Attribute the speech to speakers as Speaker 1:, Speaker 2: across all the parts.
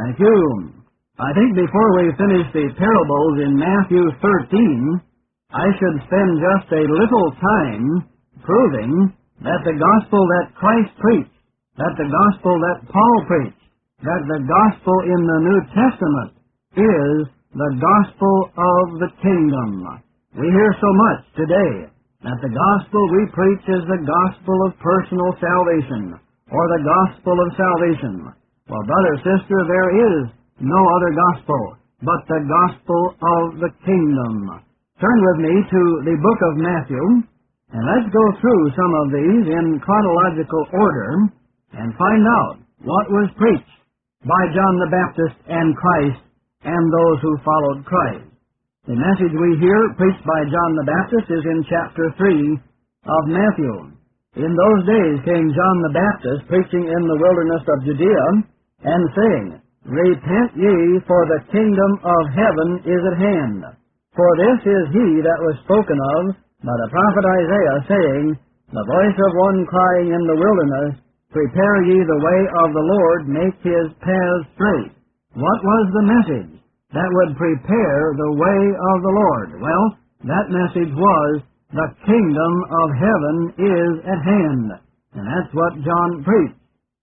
Speaker 1: Thank you. I think before we finish the parables in Matthew 13, I should spend just a little time proving that the gospel that Christ preached, that the gospel that Paul preached, that the gospel in the New Testament is the gospel of the kingdom. We hear so much today that the gospel we preach is the gospel of personal salvation, or the gospel of salvation. Well, brother, sister, there is no other gospel but the gospel of the kingdom. Turn with me to the book of Matthew, and let's go through some of these in chronological order and find out what was preached by John the Baptist and Christ and those who followed Christ. The message we hear preached by John the Baptist is in chapter 3 of Matthew. In those days came John the Baptist preaching in the wilderness of Judea and saying, Repent ye, for the kingdom of heaven is at hand. For this is he that was spoken of by the prophet Isaiah, saying, The voice of one crying in the wilderness, Prepare ye the way of the Lord, make his paths straight. What was the message that would prepare the way of the Lord? Well, that message was, the kingdom of heaven is at hand. And that's what John preached.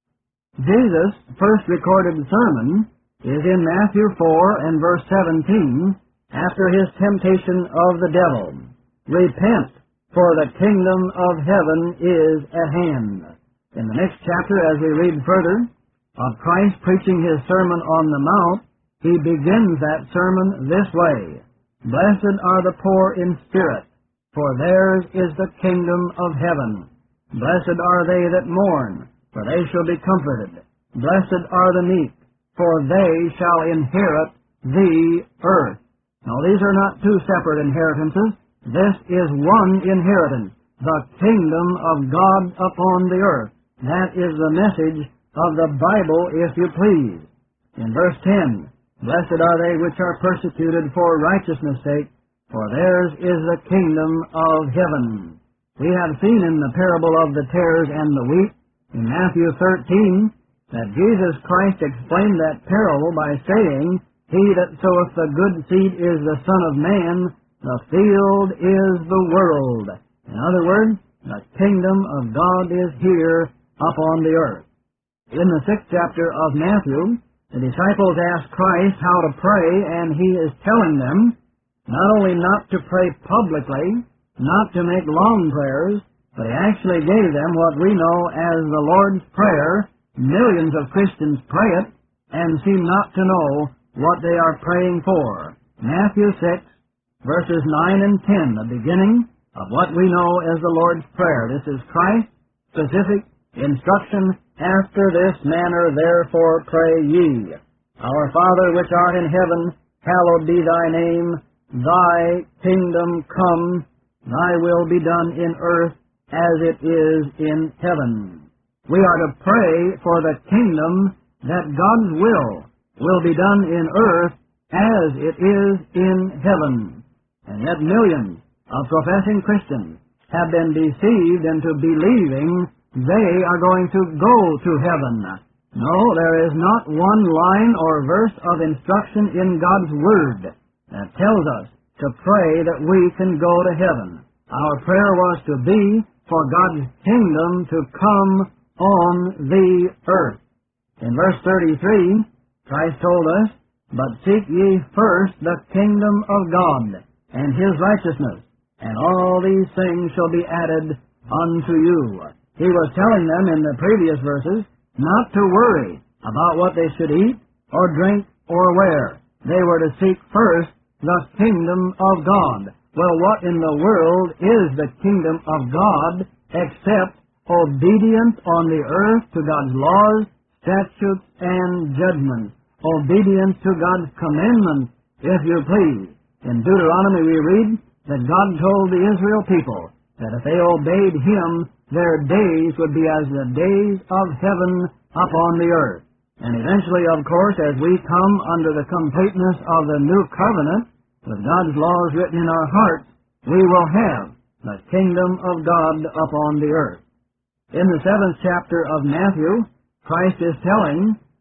Speaker 1: Jesus' first recorded sermon is in Matthew 4 and verse 17, after his temptation of the devil. Repent, for the kingdom of heaven is at hand. In the next chapter, as we read further of Christ preaching his Sermon on the Mount, he begins that sermon this way, Blessed are the poor in spirit, for theirs is the kingdom of heaven. Blessed are they that mourn, for they shall be comforted. Blessed are the meek, for they shall inherit the earth. Now, these are not two separate inheritances. This is one inheritance, the kingdom of God upon the earth. That is the message of the Bible, if you please. In verse 10, Blessed are they which are persecuted for righteousness' sake, for theirs is the kingdom of heaven. We have seen in the parable of the tares and the wheat, in Matthew 13, that Jesus Christ explained that parable by saying, He that soweth the good seed is the Son of Man, the field is the world. In other words, the kingdom of God is here upon the earth. In the 6th chapter of Matthew, the disciples asked Christ how to pray, and he is telling them not only not to pray publicly, not to make long prayers, but he actually gave them what we know as the Lord's Prayer. Millions of Christians pray it and seem not to know what they are praying for. Matthew 6, verses 9 and 10, the beginning of what we know as the Lord's Prayer. This is Christ's specific instruction. After this manner therefore pray ye, Our Father which art in heaven, hallowed be thy name. Thy kingdom come, thy will be done in earth as it is in heaven. We are to pray for the kingdom that God's will be done in earth as it is in heaven. And yet millions of professing Christians have been deceived into believing they are going to go to heaven. No, there is not one line or verse of instruction in God's Word that tells us to pray that we can go to heaven. Our prayer was to be for God's kingdom to come on the earth. In verse 33, Christ told us, But seek ye first the kingdom of God and his righteousness, and all these things shall be added unto you. He was telling them in the previous verses not to worry about what they should eat or drink or wear. They were to seek first the kingdom of God. Well, what in the world is the kingdom of God except obedience on the earth to God's laws, statutes, and judgments? Obedience to God's commandments, if you please. In Deuteronomy we read that God told the Israel people that if they obeyed Him, their days would be as the days of heaven upon the earth. And eventually, of course, as we come under the completeness of the new covenant, with God's laws written in our hearts, we will have the kingdom of God upon the earth. In the 7th chapter of Matthew, Christ is telling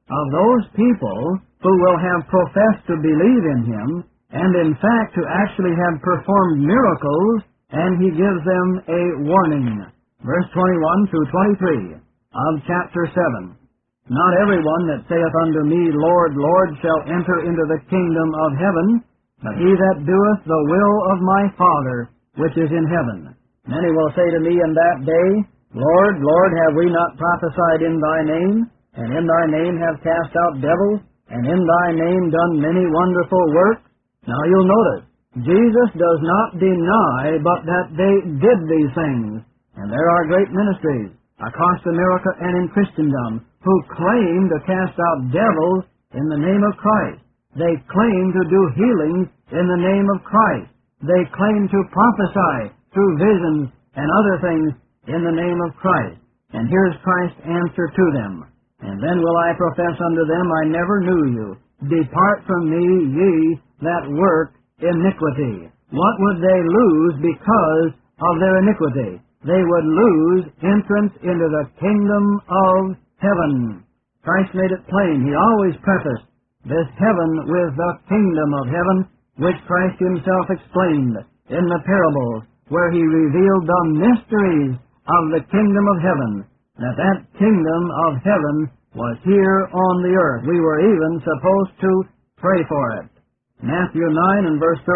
Speaker 1: of those people who will have professed to believe in Him, and in fact to actually have performed miracles, and He gives them a warning. Verse 21 through 23 of chapter 7. Not everyone that saith unto me, Lord, Lord, shall enter into the kingdom of heaven, but he that doeth the will of my Father which is in heaven. Many will say to me in that day, Lord, Lord, have we not prophesied in thy name, and in thy name have cast out devils, and in thy name done many wonderful works? Now you'll notice, Jesus does not deny but that they did these things. And there are great ministries across America and in Christendom who claim to cast out devils in the name of Christ. They claim to do healings in the name of Christ. They claim to prophesy through visions and other things in the name of Christ. And here's Christ's answer to them. And then will I profess unto them, I never knew you. Depart from me, ye that work iniquity. What would they lose because of their iniquity? They would lose entrance into the kingdom of heaven. Christ made it plain. He always prefaced this heaven with the kingdom of heaven, which Christ Himself explained in the parables, where He revealed the mysteries of the kingdom of heaven, that kingdom of heaven was here on the earth. We were even supposed to pray for it. Matthew 9 and verse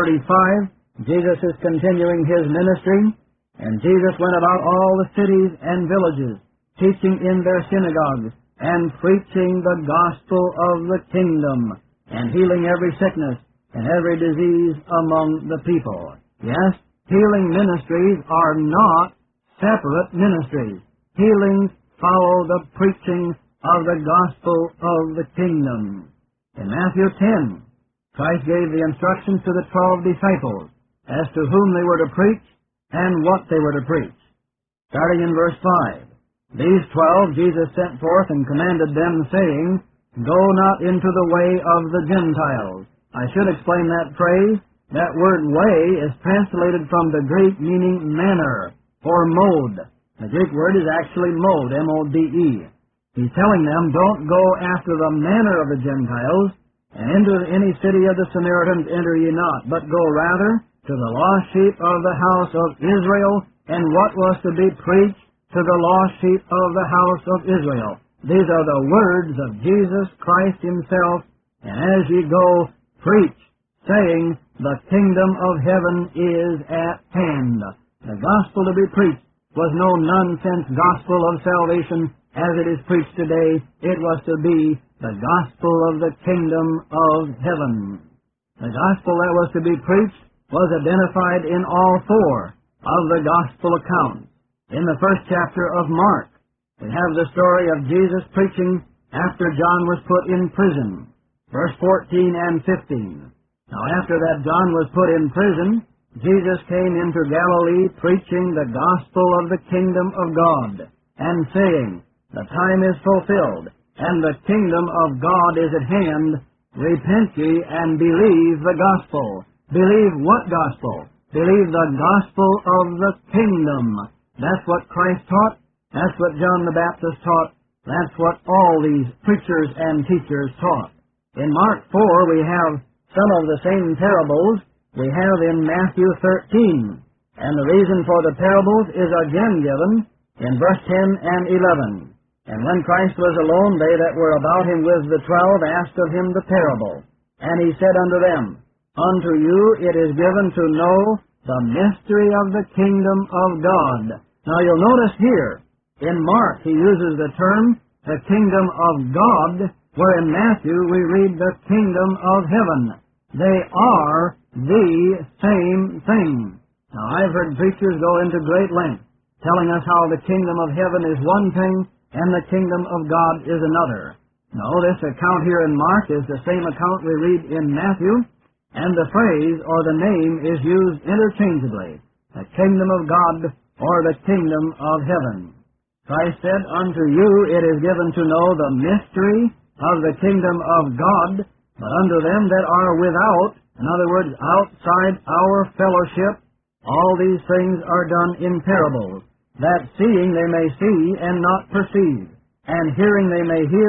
Speaker 1: 35, Jesus is continuing His ministry, and Jesus went about all the cities and villages, teaching in their synagogues, and preaching the gospel of the kingdom, and healing every sickness and every disease among the people. Yes, healing ministries are not separate ministries. Healings follow the preaching of the gospel of the kingdom. In Matthew 10, Christ gave the instructions to the 12 disciples as to whom they were to preach and what they were to preach. Starting in verse 5, These 12 Jesus sent forth and commanded them, saying, Go not into the way of the Gentiles. I should explain that phrase. That word way is translated from the Greek meaning manner or mode. The Greek word is actually mode, M-O-D-E. He's telling them, don't go after the manner of the Gentiles, and into any city of the Samaritans enter ye not, but go rather to the lost sheep of the house of Israel, and what was to be preached to the lost sheep of the house of Israel. These are the words of Jesus Christ Himself, and as ye go, preach, saying, the kingdom of heaven is at hand. The gospel to be preached was no nonsense gospel of salvation as it is preached today. It was to be the gospel of the kingdom of heaven. The gospel that was to be preached was identified in all four of the gospel accounts. In the first chapter of Mark, we have the story of Jesus preaching after John was put in prison. Verse 14 and 15. Now after that John was put in prison, Jesus came into Galilee preaching the gospel of the kingdom of God, and saying, The time is fulfilled, and the kingdom of God is at hand. Repent ye and believe the gospel. Believe what gospel? Believe the gospel of the kingdom. That's what Christ taught. That's what John the Baptist taught. That's what all these preachers and teachers taught. In Mark 4, we have some of the same parables we have in Matthew 13. And the reason for the parables is again given in verse 10 and 11. And when Christ was alone, they that were about him with the 12 asked of him the parable. And he said unto them, Unto you it is given to know the mystery of the kingdom of God. Now you'll notice here, in Mark he uses the term, the kingdom of God, where in Matthew we read the kingdom of heaven. They are the same thing. Now I've heard preachers go into great length, telling us how the kingdom of heaven is one thing, and the kingdom of God is another. No, this account here in Mark is the same account we read in Matthew, and the phrase or the name is used interchangeably, the kingdom of God or the kingdom of heaven. Christ said, Unto you it is given to know the mystery of the kingdom of God, but unto them that are without, in other words, outside our fellowship, all these things are done in parables, that seeing they may see and not perceive, and hearing they may hear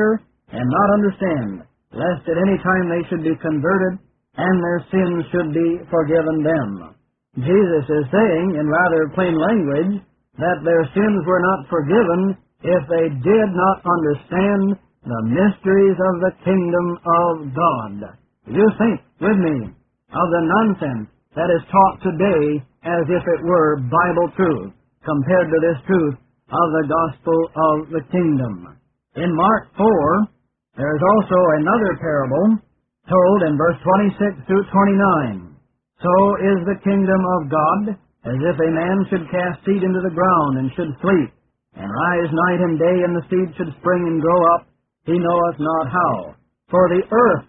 Speaker 1: and not understand, lest at any time they should be converted, and their sins should be forgiven them. Jesus is saying, in rather plain language, that their sins were not forgiven if they did not understand the mysteries of the kingdom of God. You think with me of the nonsense that is taught today as if it were Bible truth compared to this truth of the gospel of the kingdom. In Mark 4, there is also another parable told in verse 26 through 29. So is the kingdom of God, as if a man should cast seed into the ground and should sleep, and rise night and day, and the seed should spring and grow up, he knoweth not how. For the earth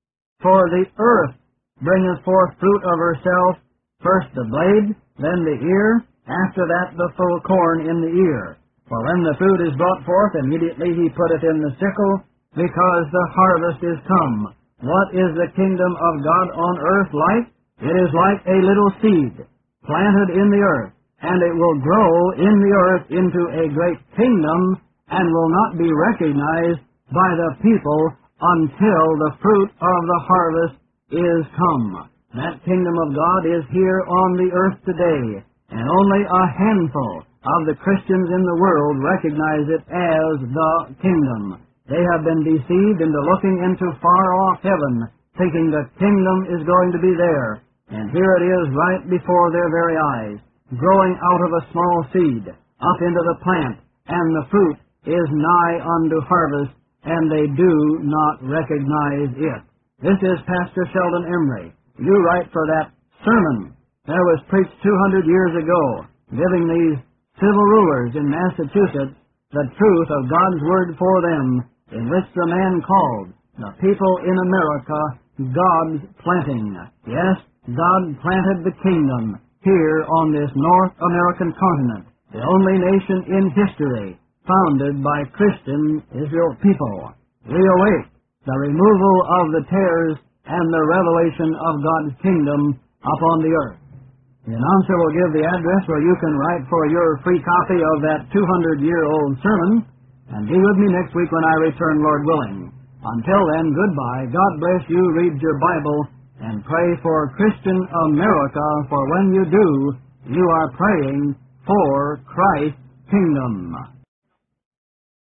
Speaker 1: bringeth forth fruit of herself, first the blade, then the ear, after that the full corn in the ear. For when the fruit is brought forth, immediately he putteth in the sickle, because the harvest is come. What is the kingdom of God on earth like? It is like a little seed, planted in the earth, and it will grow in the earth into a great kingdom, and will not be recognized by the people until the fruit of the harvest is come. That kingdom of God is here on the earth today, and only a handful of the Christians in the world recognize it as the kingdom. They have been deceived into looking into far-off heaven, thinking the kingdom is going to be there. And here it is right before their very eyes, growing out of a small seed, up into the plant, and the fruit is nigh unto harvest, and they do not recognize it. This is Pastor Sheldon Emery. You write for that sermon that was preached 200 years ago, giving these civil rulers in Massachusetts the truth of God's Word for them, in which the man called the people in America God's planting. Yes, God planted the kingdom here on this North American continent, the only nation in history founded by Christian Israel people. We await the removal of the tares and the revelation of God's kingdom upon the earth. The announcer will give the address where you can write for your free copy of that 200-year-old sermon, and be with me next week when I return, Lord willing. Until then, goodbye. God bless you. Read your Bible and pray for Christian America, for when you do, you are praying for Christ's kingdom.